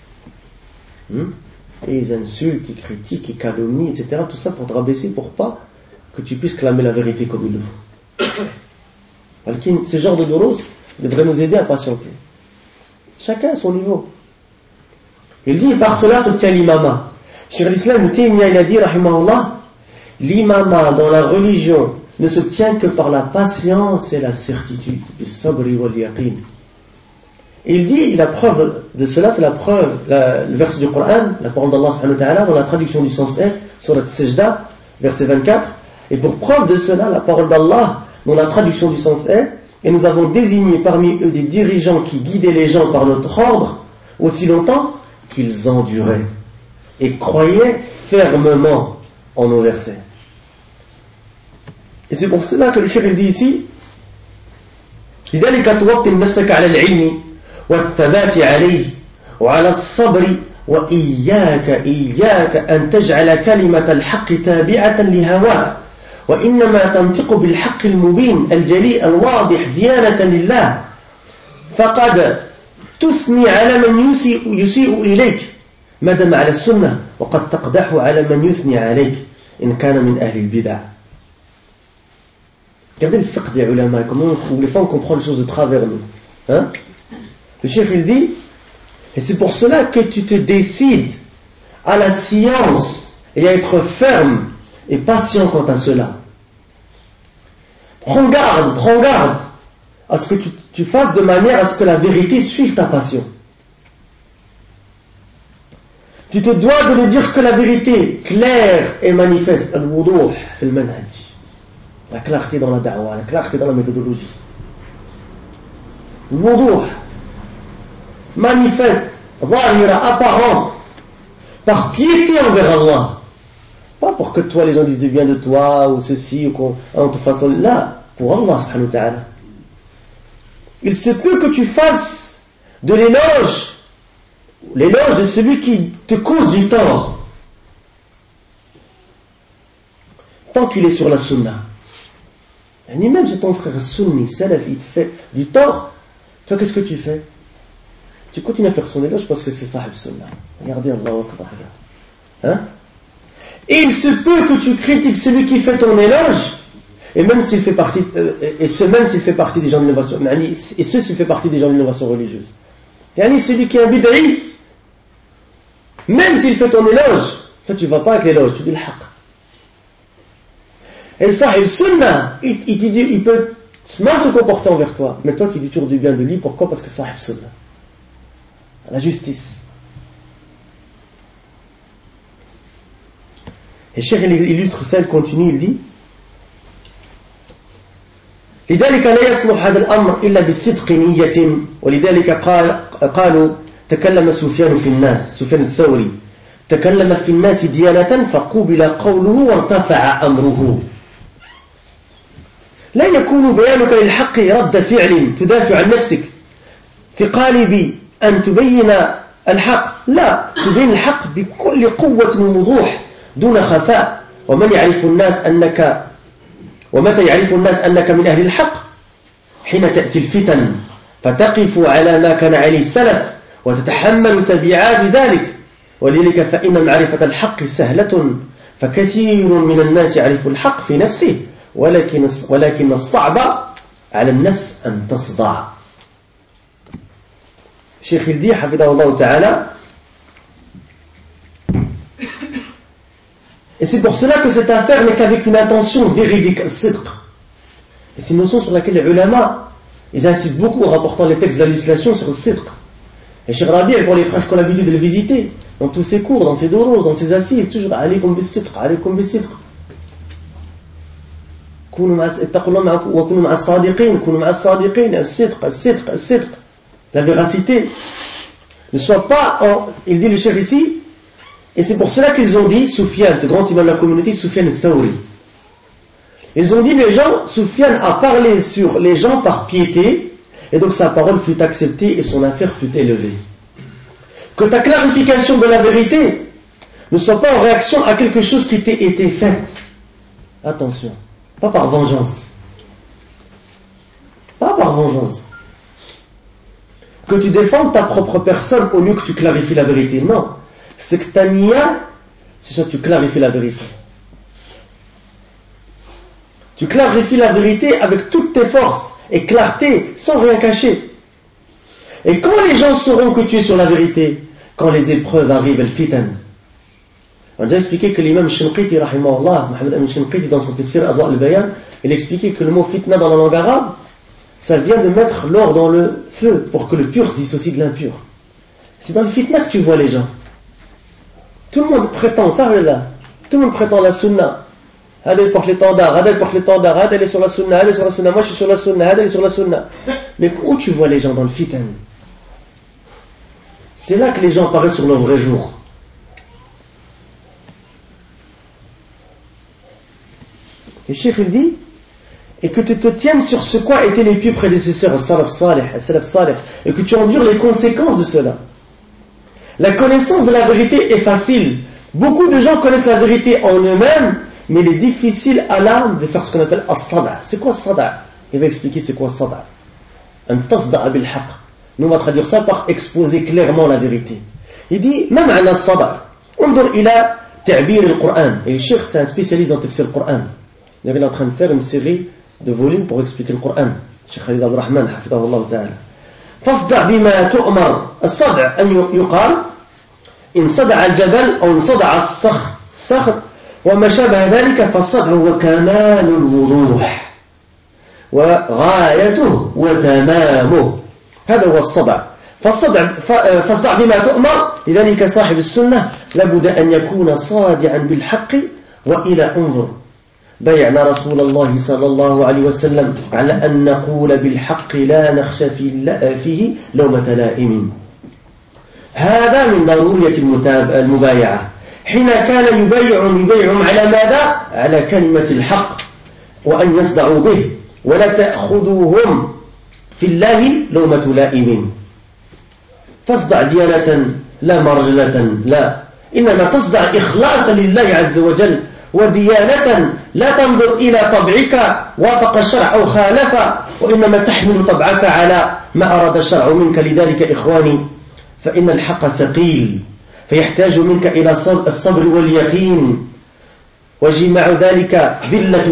Et ils insultent, ils critiquent, ils calomnient, etc. Tout ça pour te rabaisser, pour pas que tu puisses clamer la vérité comme il le faut. Ce genre de doros devrait nous aider à patienter. Chacun à son niveau. Il dit, par cela se tient l'imama. Cheikh al-Islam Ibn Taymiyyah, il a dit, rahimahullah, l'imama dans la religion ne se tient que par la patience et la certitude. Bis-sabri wal-yaqin. Et il dit, la preuve de cela, c'est la preuve, le verset du Coran, la parole d'Allah subhanahu wa ta'ala, dans la traduction du sens R, surat Sajda, verset 24. Et pour preuve de cela, la parole d'Allah, dont la traduction du sens est « Et nous avons désigné parmi eux des dirigeants qui guidaient les gens par notre ordre aussi longtemps qu'ils enduraient et croyaient fermement en nos versets. » Et c'est pour cela que le cheikh dit ici لذلك توطن نفسك على العلم والثبات عليه وعلى الصبر وإياك أن تجعل كلمة الحق تابعة لهواك وإنما تنطق بالحق المبين الجليء الواضح ديانة لله فقد تثني على من يسيء إليك ما دام على السنة وقد تقدح على من يثني عليك إن كان من أهل البدع. Regardez le fiqh des ulama, comment des fois on comprend les choses de travers nous. Hein? Le cheikh il dit, et c'est pour cela que tu te décides à la science et à être ferme et patient quant à cela. Prends garde à ce que tu fasses de manière à ce que la vérité suive ta passion. Tu te dois de lui dire que la vérité claire et manifeste, al-wuduh fil manhaj, la clarté dans la da'wah, la clarté dans la méthodologie. Wuduh, manifeste, zahira, apparente, par piété envers Allah. Pas pour que toi les gens disent du bien de toi ou ceci ou qu'on te fasse là, pour Allah subhanahu wa ta'ala. Il se peut que tu fasses de l'éloge de celui qui te cause du tort, tant qu'il est sur la sunna. Et même si ton frère sunni, salaf, il te fait du tort, toi qu'est-ce que tu fais? Tu continues à faire son éloge parce que c'est sahib sunna. Regardez Allahu Akbar. Hein? Et il se peut que tu critiques celui qui fait ton éloge, et même s'il fait partie, même s'il fait partie des gens de l'innovation, et s'il fait partie des gens de l'innovation religieuse. Et celui qui est un bid'i, même s'il fait ton éloge, ça tu ne vas pas avec l'éloge, tu dis le haqq. Et le sahib sunna, il peut mal se comporter envers toi, mais toi tu dis toujours du bien de lui, pourquoi? Parce que sahib sunna. La justice. Et Cheikh il illustre ça, il continue, il dit لذلك لا يصلح هذا الأمر إلا بالصدق نية ولذلك قالوا تكلم سفيان في الناس سفيان الثوري تكلم في الناس ديانة فقوبل قوله وارتفع أمره لا يكون بيانك للحق رد فعل تدافع عن نفسك في قالب أن تبين الحق لا تبين الحق بكل قوة ووضوح دون خفاء ومتى يعرف الناس أنك من أهل الحق حين تأتي الفتن فتقف على ما كان عليه السلف وتتحمل تبعات ذلك ولذلك فإن معرفة الحق سهلة فكثير من الناس يعرف الحق في نفسه ولكن الصعب على النفس أن تصدع. Cheikh il dit حفظه الله تعالى. Et c'est pour cela que cette affaire n'est qu'avec une intention véridique, sidq. Et c'est une notion sur laquelle les ulama, ils insistent beaucoup en rapportant les textes de la législation sur le sidq. Et Cheikh Rabi, pour les frères qui ont l'habitude de le visiter, dans tous ses cours, dans ses doros, dans ses assises, toujours alaykum bis-sidq, alaykum bis-sidq. اتقوا الله وكونوا مع الصادقين كونوا مع الصادقين الصدق la véracité ne soit pas il dit le cheikh ici. Et c'est pour cela qu'ils ont dit, Soufiane, ce grand imam de la communauté, Soufiane al-Thawri. Ils ont dit, les gens, Soufiane a parlé sur les gens par piété, et donc sa parole fut acceptée et son affaire fut élevée. Que ta clarification de la vérité ne soit pas en réaction à quelque chose qui t'a été fait. Attention, pas par vengeance. Pas par vengeance. Que tu défendes ta propre personne au lieu que tu clarifies la vérité. Non. C'est que ta niya, c'est ça, tu clarifies la vérité. Tu clarifies la vérité avec toutes tes forces et clarté, sans rien cacher. Et quand les gens sauront que tu es sur la vérité, quand les épreuves arrivent, al-fitan. On a déjà expliqué que l'imam Shinqiti, rahimahullah, Mohamed Amin Shinqiti, dans son tafsir Adwa al-Bayan, il expliquait que le mot fitna dans la langue arabe, ça vient de mettre l'or dans le feu pour que le pur se dissocie de l'impur. C'est dans le fitna que tu vois les gens. Tout le monde prétend ça, là. Tout le monde prétend la sunna. هذا يporte l'étendard, هذا يporte l'étendard, هذا il est sur la sunna, هذا est sur la sunna, moi je suis sur la sunna, هذا il est sur la sunna. Mais où tu vois les gens dans le fitan? C'est là que les gens apparaissent sur leur vrai jour. Et Cheikh il dit, et que tu te tiennes sur ce quoi étaient les pieux prédécesseurs, salaf salih, et que tu endures les conséquences de cela. La connaissance de la vérité est facile. Beaucoup de gens connaissent la vérité en eux-mêmes, mais il est difficile à l'âme de faire ce qu'on appelle as-sada'. C'est quoi as-sada'? Il va expliquer c'est quoi as-sada'. Un tasda'a bil haqq. Nous on va traduire ça par exposer clairement la vérité. Il dit, ma ma'na as-sada'. Undur ila ta'bir al-Qur'an. Et le cheikh c'est un spécialiste dans tafsir al-Qur'an. Il est en train de faire une série de volumes pour expliquer le Coran. Cheikh Khalid Abdurrahman, حفظه الله تعالى. فاصدع بما تؤمر. الصدع أن يقال إن صدع الجبل أو إن صدع الصخر وما شابه ذلك فالصدع هو كمال الوضوح وغايته وتمامه. هذا هو الصدع. فاصدع بما تؤمر. لذلك صاحب السنة لابد أن يكون صادعا بالحق وإلى انظر بايعنا رسول الله صلى الله عليه وسلم على أن نقول بالحق لا نخشى فيه لومة لائم. هذا من ضرورية المبايعة. حين كان يبايعهم على ماذا؟ على كلمة الحق وأن يصدعوا به ولا تأخذوهم في الله لومة لائم. فاصدع ديانة لا مرجلة لا، إنما تصدع إخلاصا لله عز وجل وديانة لا تنظر إلى طبعك وافق الشرع أو خالف، وإنما تحمل طبعك على ما أراد الشرع منك. لذلك إخواني فإن الحق ثقيل فيحتاج منك إلى الصبر واليقين، وجمع ذلك ذلة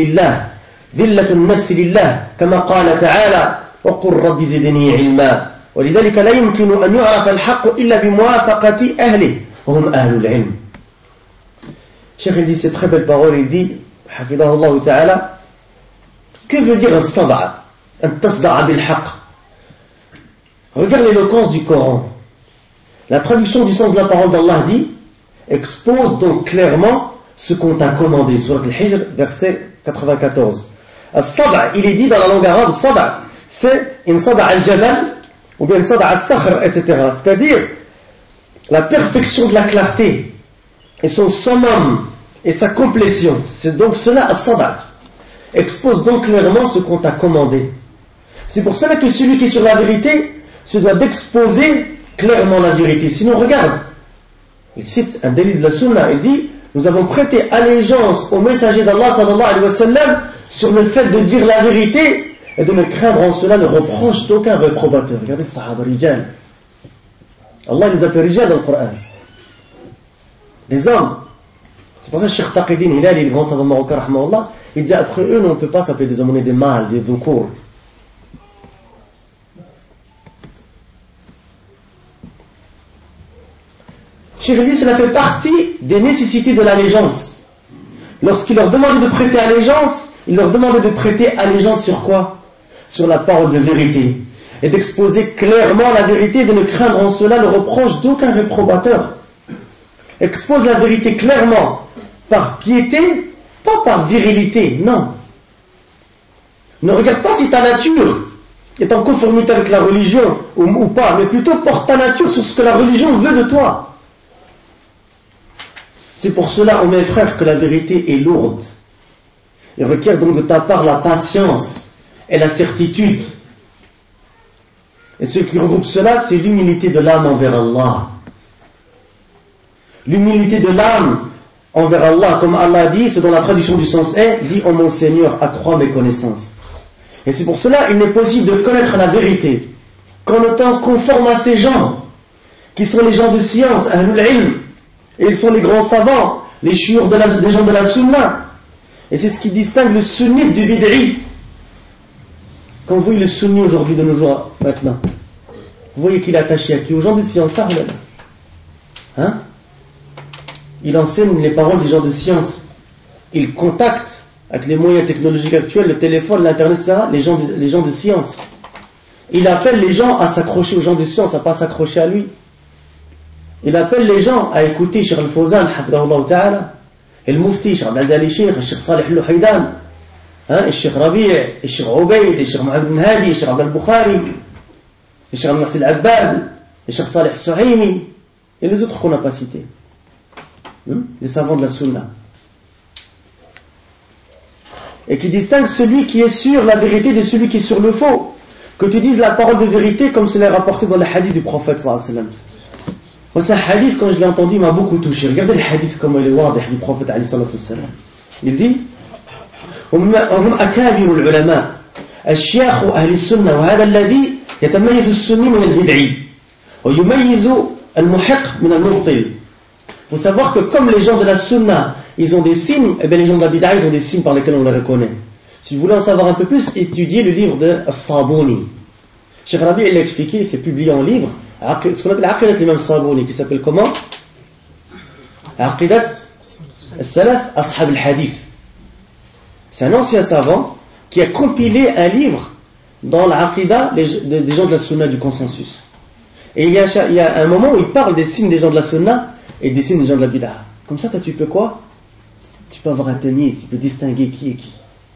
النفس لله كما قال تعالى وقل رب زدني علما. ولذلك لا يمكن أن يعرف الحق إلا بموافقة أهله وهم أهل العلم. Cheikh il dit cette très belle parole, il dit Hafidahullah ta'ala, que veut dire as-sada'? Un tasda'a bil haqq. Regarde l'éloquence du Coran. La traduction du sens de la parole d'Allah dit expose donc clairement ce qu'on t'a commandé. Surat al-Hijr, verset 94. As-sada', il est dit dans la langue arabe, sada' c'est in sada' al-jabal ou bien sada' al-sakhr, etc. C'est-à-dire la perfection de la clarté et son summum et sa complétion. C'est donc cela as-sada'. Expose donc clairement ce qu'on t'a commandé. C'est pour cela que celui qui est sur la vérité se doit d'exposer clairement la vérité. Sinon regarde, il cite un délit de la sunna, il dit nous avons prêté allégeance au messager d'Allah sallallahu alayhi wa sallam sur le fait de dire la vérité et de ne craindre en cela le reproche d'aucun réprobateur. Regardez sahaba rijal, Allah les appelle rijal dans le Coran, les hommes. C'est pour ça que Cheikh Taqiyuddin Hilali, le grand savant marocain rahmahullah, il disait après eux on ne peut pas s'appeler des hommes, on est des mâles, des dhukur. Cheikh dit cela fait partie des nécessités de l'allégeance. Lorsqu'il leur demandait de prêter allégeance, il leur demandait de prêter allégeance sur quoi? Sur la parole de vérité. Et d'exposer clairement la vérité et de ne craindre en cela le reproche d'aucun réprobateur. Expose la vérité clairement, par piété, pas par virilité, non. Ne regarde pas si ta nature est en conformité avec la religion ou pas, mais plutôt porte ta nature sur ce que la religion veut de toi. C'est pour cela, ô mes frères, que la vérité est lourde et requiert donc de ta part la patience et la certitude. Et ce qui regroupe cela, c'est l'humilité de l'âme envers Allah. L'humilité de l'âme envers Allah, comme Allah dit, ce dont la traduction du sens est, dit ô mon Seigneur, accrois mes connaissances. Et c'est pour cela qu'il n'est possible de connaître la vérité qu'en étant conforme à ces gens, qui sont les gens de science, ahlul ilm, et ils sont les grands savants, les chiures des gens de la sunna. Et c'est ce qui distingue le sunnite du bid'i. Quand vous voyez le sunni aujourd'hui de nos jours, maintenant, vous voyez qu'il est attaché à qui? Aux gens de science, hein? Il enseigne les paroles des gens de science. Il contacte, avec les moyens technologiques actuels, le téléphone, l'internet, etc., les gens de science. Il appelle les gens à s'accrocher aux gens de science, à ne pas s'accrocher à lui. Il appelle les gens à écouter Cheikh Al-Fawzan, hafidahullah ta'ala. المفتي الشيخ عبد العزيز الشيخ، الشيخ صالح اللحيدان، الشيخ ربيع، الشيخ عبيد، الشيخ محمد بن هادي، الشيخ عبد البخاري، الشيخ عبد المحسن العباد, الشيخ صالح السعيمي, et les autres qu'on n'a pas cités. Les savants de la Sunna. Et qui distingue celui qui est sur la vérité de celui qui est sur le faux. Que tu dises la parole de vérité comme cela est rapporté dans le hadith du prophète sallallahu alayhi wa sallam. Moi, c'est un hadith, quand je l'ai entendu, il m'a beaucoup touché. Regardez le hadith comme il est wadih du prophète alayhi salatu wa sallam. Il dit وهم أكابر العلماء الشيخ أهل السنة وهذا الذي يتميز السني من البدعي ويميز المحق من المبطل. Il faut savoir que comme les gens de la sunna, ils ont des signes, et bien les gens de la bid'a, ils ont des signes par lesquels on les reconnaît. Si vous voulez en savoir un peu plus, étudiez le livre de As-Sabuni. Cheikh Rabi, il l'a expliqué, c'est publié en livre, ce qu'on appelle Aqidat l'imam Sabuni, qui s'appelle comment? Aqidat al-Salaf Ashab al-Hadith. C'est un ancien savant qui a compilé un livre dans l'Aqidah des gens de la sunna du consensus. Et il y a un moment où il parle des signes des gens de la sunna et des signes des gens de la bid'a. Comme ça, toi, tu peux quoi? Tu peux avoir un tamyiz, tu peux distinguer qui est qui.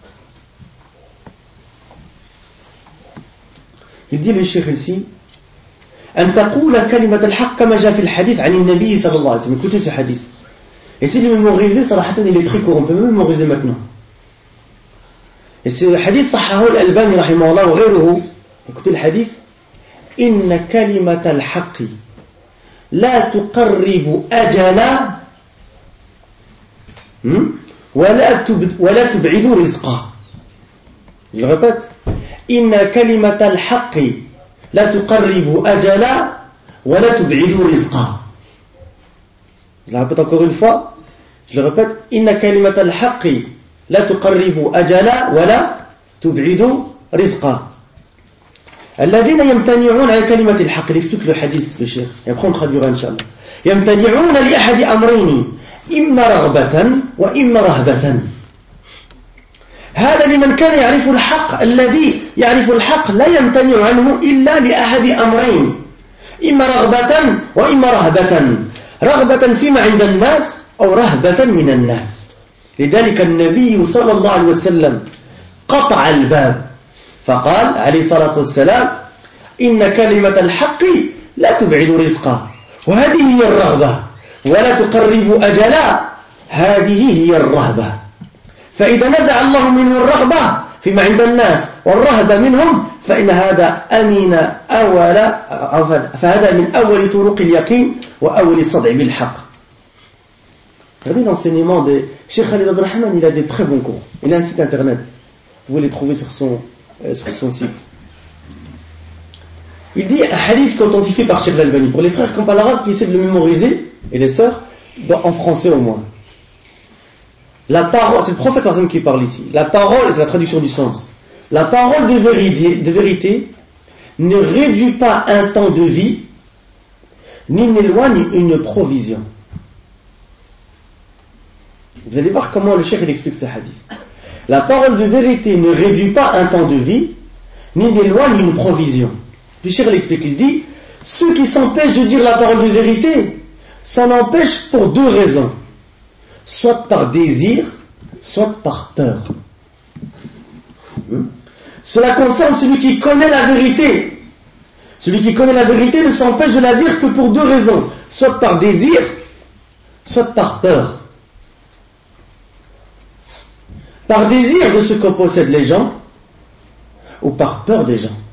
Il dit le cheikh ici أن تقول كلمة الحق كما جاء في الحديث عن النبي صلى الله عليه وسلم. Écoutez ce hadith. Et si le mémoriser, صراحة il est très court, on peut même mémoriser maintenant. Et c'est le hadith صححه الألباني رحمه الله وغيره. Écoutez le hadith. إن كلمة الحق لا تقرب أجلا ولا تبعد رزقا. Je le répète. إن كلمة الحق لا تقرب أجلا ولا تبعد رزقا. Je le répète encore une fois. Je le répète. إن كلمة الحق لا تقرب أجلا ولا تبعد رزقا. الذين يمتنعون عن كلمة الحق. Il explique le hadith, le cheikh. Et après on traduira Inch'Allah. يمتنعون لأحد أمرين إما رغبة وإما رهبة. هذا لمن كان يعرف الحق. الذي يعرف الحق لا يمتنع عنه إلا لأحد أمرين إما رغبة وإما رهبة. رغبة فيما عند الناس أو رهبة من الناس. لذلك النبي صلى الله عليه وسلم قطع الباب فقال عليه الصلاة والسلام إن كلمة الحق لا تبعد رزقا وهذه هي الرغبة ولا تقرب أجلا هذه هي الرهبة. فإذا نزع الله منه الرغبة فيما عند الناس والرهبة منهم فإن هذا أمين فهذا من أول طرق اليقين وأول الصدع بالحق. Regardez l'enseignement de Cheikh Khalid Abdelrahman, il a des très bons cours. Il a un site internet. Vous pouvez les trouver sur son site. Il dit un hadith authentifié par Cheikh Al-Albani pour les frères qui parlent arabe qui essaient de le mémoriser et les sœurs en français au moins. La parole, c'est le prophète sallallahu alayhi wa sallam qui parle ici. La parole, c'est la traduction du sens. La parole de vérité ne réduit pas un temps de vie ni n'éloigne une provision. Vous allez voir comment le cheikh explique ce hadith. La parole de vérité ne réduit pas un temps de vie, ni n'éloigne une provision. Puis le cheikh l'explique, il dit, ceux qui s'empêchent de dire la parole de vérité, s'en empêchent pour deux raisons. Soit par désir, soit par peur. Cela concerne celui qui connaît la vérité. Celui qui connaît la vérité ne s'empêche de la dire que pour deux raisons. Soit par désir, soit par peur. Par désir de ce que possèdent les gens ou par peur des gens.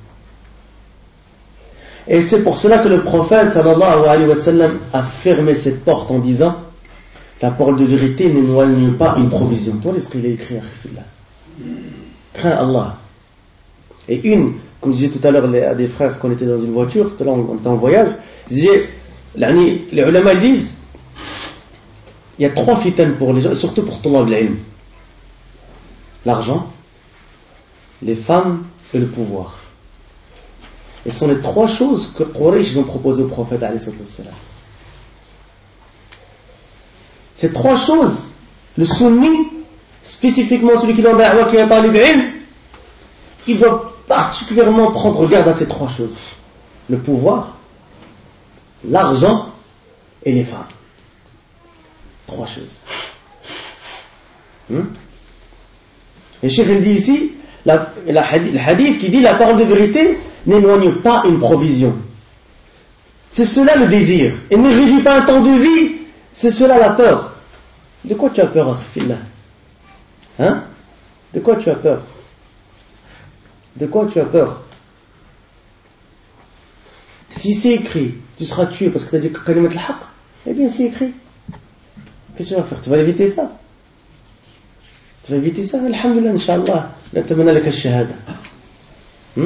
Et c'est pour cela que le prophète sallallahu alayhi wa sallam a fermé cette porte en disant la parole de vérité n'éloigne pas une provision. Toi, ce qu'il a écrit, crains Allah. Et comme je disais tout à l'heure à des frères qu'on était dans une voiture, tout à l'heure on était en voyage, ils disaient, les ulama disent, il y a trois fitanes pour les gens, surtout pour Tulab al-ilm. L'argent, les femmes et le pouvoir. Et ce sont les trois choses que Quraysh ont proposées au prophète alayhi salam. Ces trois choses, le sunni, spécifiquement celui qui est dans la da'wa, qui est talib ilm, il doit particulièrement prendre garde à ces trois choses. Le pouvoir, l'argent et les femmes. Trois choses. Et Cheikh il dit ici, le hadith qui dit la parole de vérité n'éloigne pas une provision. C'est cela le désir. Et ne réduit pas un temps de vie, c'est cela la peur. De quoi tu as peur, Akhfillah? Hein? De quoi tu as peur? De quoi tu as peur? Si c'est écrit, tu seras tué parce que tu as dit kalimat al-haq, eh bien c'est écrit. Qu'est-ce que tu vas faire? Tu vas éviter ça? Tu vas éviter ça? Alhamdulillah, Inch'Allah, natamana laka al-shahada. Il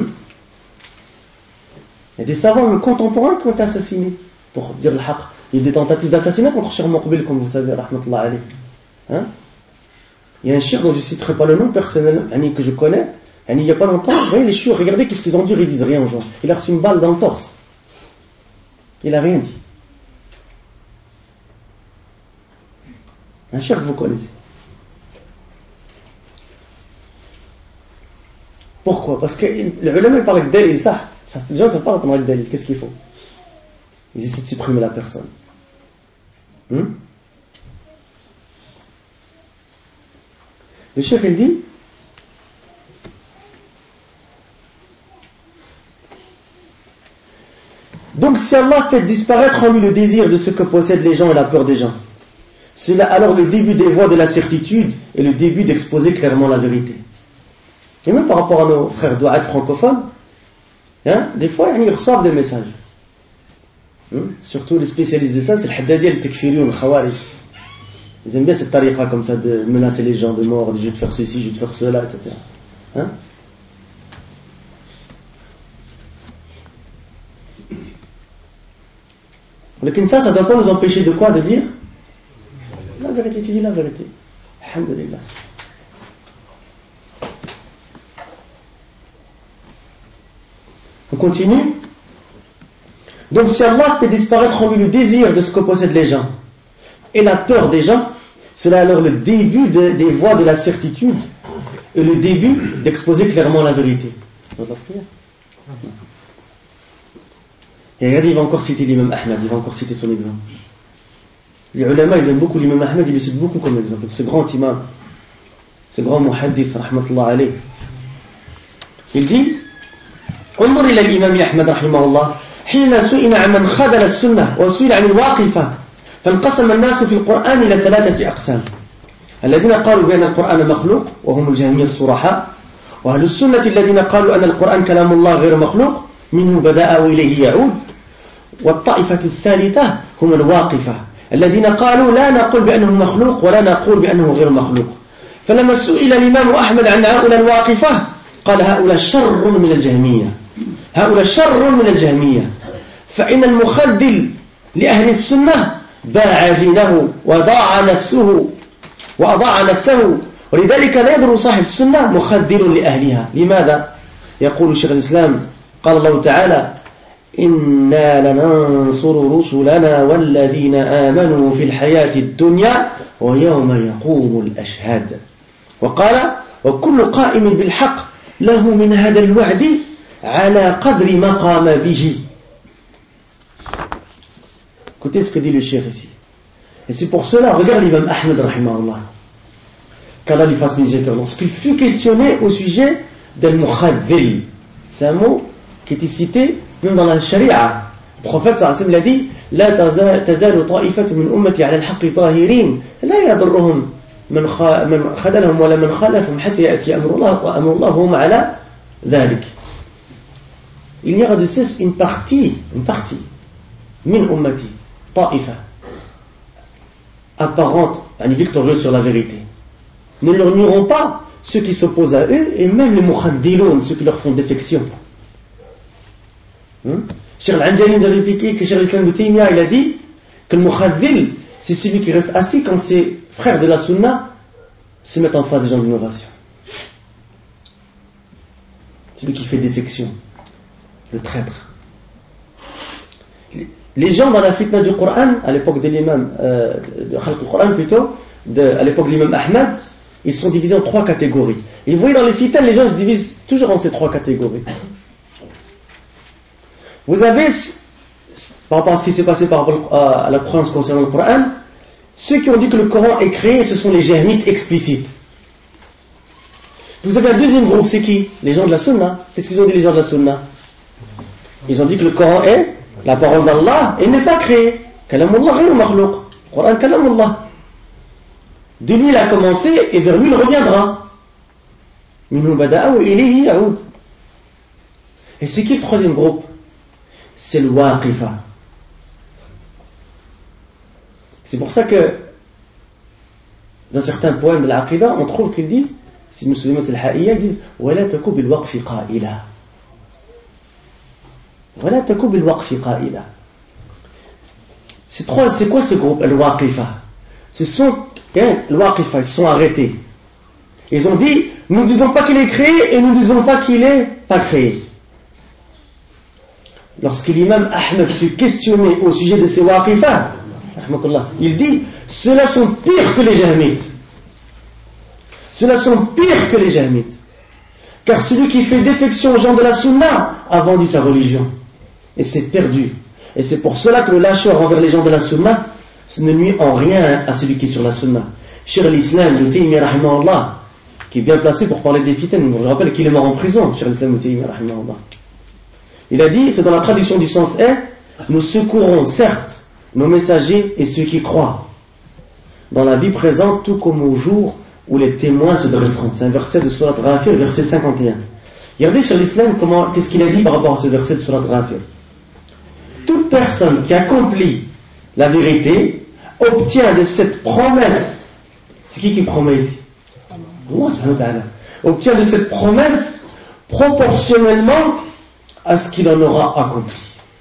y a des savants contemporains qui ont été assassinés pour dire le haq. Il y a des tentatives d'assassinat contre Cheikh Muqbil, comme vous savez, rahmatullah alayh. Il y a un cheikh dont je ne citerai pas le nom personnellement, que je connais, il n'y a pas longtemps, vous voyez les chouïs, regardez qu'est-ce qu'ils ont dit, ils disent rien aux gens. Il a reçu une balle dans le torse. Il n'a rien dit. Un cheikh que vous connaissez. Pourquoi? Parce que le ulama il parle de dalil, ça. Les gens ne savent pas entendre le dalil. Qu'est-ce qu'il faut? Ils essaient de supprimer la personne. Le cheikh il dit donc si Allah fait disparaître en lui le désir de ce que possèdent les gens et la peur des gens, c'est là alors le début des voies de la certitude et le début d'exposer clairement la vérité. Et même par rapport à nos frères douat francophones, des fois ils reçoivent des messages. Surtout les spécialistes de ça, c'est le Haddadiyya, le Tekfiriyun, le Khawarij. Ils aiment bien cette tariqa comme ça de menacer les gens de mort, de je vais te faire ceci, je vais te faire cela, etc. Mais ça ne doit pas nous empêcher de quoi? De dire la vérité, tu dis la vérité. Alhamdulillah. On continue. Donc si Allah fait disparaître en lui le désir de ce que possèdent les gens et la peur des gens, cela est alors le début des voies de la certitude et le début d'exposer clairement la vérité. Et regardez, il va encore citer l'imam Ahmad, il va encore citer son exemple. Les ulama, ils aiment beaucoup l'imam Ahmad, ils le citent beaucoup comme exemple. Ce grand imam, ce grand muhaddith, rahmatullah alayh. Il dit انظر إلى الإمام أحمد رحمه الله حين سئل عن من خذل السنة وسئل عن الواقفة فانقسم الناس في القرآن إلى 3 أقسام الذين قالوا بأن القرآن مخلوق وهم الجهمية الصرحاء وأهل السنة الذين قالوا أن القرآن كلام الله غير مخلوق منه بدأ وإليه يعود والطائفة الثالثة هم الواقفة الذين قالوا لا نقول بأنه مخلوق ولا نقول بأنه غير مخلوق فلما سئل الإمام أحمد عن هؤلاء الواقفة قال هؤلاء شر من الجهمية هؤلاء شر من الجهمية فإن المخذل لأهل السنة باع دينه وأضاع نفسه ولذلك لا يضر صاحب السنة مخذل لأهلها. لماذا؟ يقول شيخ الإسلام قال الله تعالى إنا لننصر رسلنا والذين آمنوا في الحياة الدنيا ويوم يقوم الأشهاد وقال وكل قائم بالحق له من هذا الوعد على قدر ما قام به. Écoutez ce que dit le cheikh ici. Et c'est pour cela, regarde l'imam Ahmed rahimahullah, qu'Allah lui fasse miséricorde, lorsqu'il fut questionné au sujet del mukhadhil, c'est un mot qui est cité même dans la sharia. Le prophète sallallahu alayhi wa sallam l'a dit لا تزال طائفة من أمتي على الحق طاهرين لا يضرهم من خذلهم ولا من خالفهم حتى يأتي أمر الله وأمر الله هم على ذلك. Il y aura de cesse une partie min ummati ta'ifa apparente, victorieuse sur la vérité. Ne leur nieront pas ceux qui s'opposent à eux et même les mukhaddiloun, ceux qui leur font défection. Cheikh Al-Anjali nous a répliqué que Cheikh Al-Islam Ibn Taymiyyah il a dit que le mukhaddil c'est celui qui reste assis quand ses frères de la sunna se mettent en face des gens de l'innovation. Celui qui fait défection, le traître. Les gens dans la fitna du Coran, à l'époque de l'imam, de Khalq al-Quran plutôt, à l'époque de l'imam Ahmad, ils sont divisés en 3 catégories. Et vous voyez dans les fitna, les gens se divisent toujours en ces 3 catégories. Vous avez, par rapport à ce qui s'est passé par rapport à la croyance concernant le Coran, ceux qui ont dit que le Coran est créé, ce sont les jahmites explicites. Vous avez un deuxième groupe, c'est qui? Les gens de la Sunna. Qu'est-ce qu'ils ont dit, les gens de la Sunna? Ils ont dit que le Coran est la parole d'Allah et n'est pas créé. Kalamullah ghayr makhlouq. Coran kalamullah. De lui il a commencé et vers lui il reviendra. Minhu bada'a wa ilayhi ya'ud. Et c'est qui le troisième groupe? C'est le Waqifa. C'est pour ça que dans certains poèmes de l'Aqidah, on trouve qu'ils disent, si je me souviens c'est l'Ha'iyya, ils disent وَلَا تَكُوا بِالْوَقْفِ قَائِلًا. وَلَا تَكُوا بِالْوَقْفِ قَائِلًا. C'est quoi ce groupe, le Waqifa? Ce sont le Waqifa, ils se sont arrêtés. Ils ont dit, nous ne disons pas qu'il est créé et nous ne disons pas qu'il n'est pas créé. Lorsque l'imam Ahmed fut questionné au sujet de ces Waqifa, il dit, ceux-là sont pires que les Jahmites. Ceux-là sont pires que les Jahmites. Car celui qui fait défection aux gens de la Sunna a vendu sa religion. Et c'est perdu. Et c'est pour cela que le lâcheur envers les gens de la Sunna, ce ne nuit en rien à celui qui est sur la Sunna. Cheikh al-Islam, Ibn Taymiyyah rahimahullah, qui est bien placé pour parler des fitnes. Je rappelle qu'il est mort en prison, Cheikh al-Islam Ibn Taymiyyah rahimahullah. Il a dit, c'est dans la traduction du sens est, nous secourons certes nos messagers et ceux qui croient dans la vie présente tout comme au jour où les témoins se dresseront. C'est un verset de Surat Ghafir, verset 51. Regardez sur l'islam qu'est-ce qu'il a dit par rapport à ce verset de Surat Ghafir. Toute personne qui accomplit la vérité obtient de cette promesse, c'est qui promet ici? Allah subhanahu wa ta'ala. Obtient de cette promesse proportionnellement à ce qu'il en aura accompli.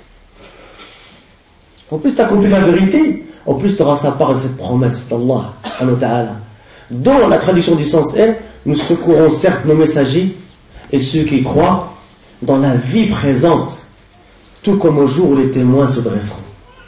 En plus tu accomplis la vérité, en plus tu auras sa part de cette promesse d'Allah subhanahu wa ta'ala. Dans la traduction du sens est, nous secourons certes nos messagers et ceux qui croient dans la vie présente, tout comme au jour où les témoins se dresseront.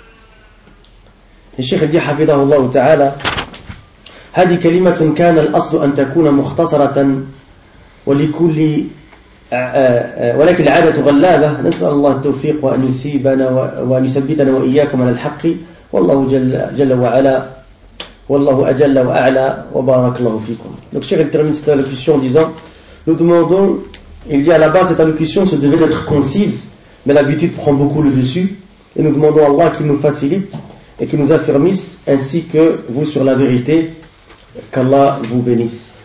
الشيخ دي حفظه الله تعالى هذه كلمة كان الأصل أن تكون مختصرة ولكن العادة غلابة نسأل الله التوفيق وأن يثيبنا وأن يثبتنا وإياكم على الحق والله جل وعلا والله أجل وأعلى وبارك الله فيكم. Donc Cheikh termine cette allocution en disant, nous demandons, il dit à la base cette allocution se devait d'être concise, mais l'habitude prend beaucoup le dessus, et nous demandons à Allah qu'il nous facilite et qu'il nous affermisse ainsi que vous sur la vérité, qu'Allah vous bénisse.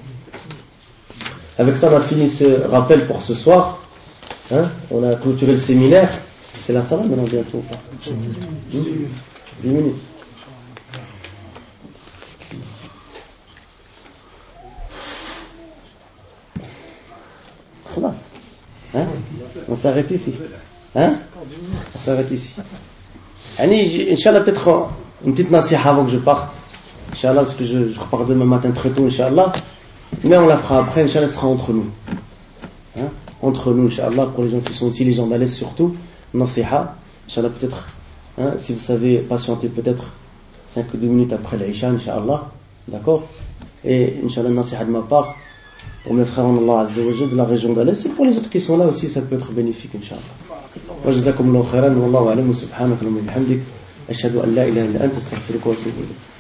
Avec ça on a fini ce rappel pour ce soir, on a clôturé le séminaire, c'est la salle maintenant bientôt, 10 minutes. On s'arrête ici. On s'arrête ici. Inch'Allah, peut-être une petite nasiha avant que je parte. Inch'Allah, parce que je repars demain matin très tôt, Inch'Allah. Mais on la fera après, Inch'Allah, ce sera entre nous. Entre nous, Inch'Allah, pour les gens qui sont ici, les gens d'Alès surtout. Nasiha. Inch'Allah, peut-être, si vous savez patienter peut-être 5 ou 2 minutes après l'Isha, Inch'Allah. D'accord? Et Inch'Allah, nasiha de ma part. Pour mes frères en Allah Azza wa Jalla de la région d'Alès et pour les autres qui sont là aussi, ça peut être bénéfique, Inch'Allah. Wa jazakumullahu khairan, wallahu a'lam, subhanaka wa bihamdik, ashhadu an la ilaha illa anta, astaghfiruka wa atubu ilayk.